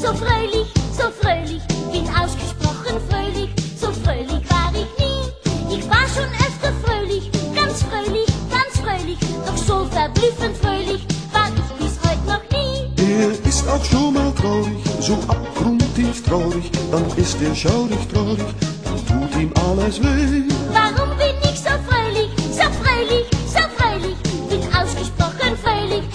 so fröhlich, bin ausgesprochen fröhlich, so fröhlich war ich nie. Ich war schon öfter fröhlich, ganz fröhlich, doch so verblüffend fröhlich war ich bis heute noch nie. Er ist auch schon mal traurig, so abgrundtief traurig, dann ist er schaurig traurig und tut ihm alles weh. Warum bin ich so fröhlich, bin ausgesprochen fröhlich,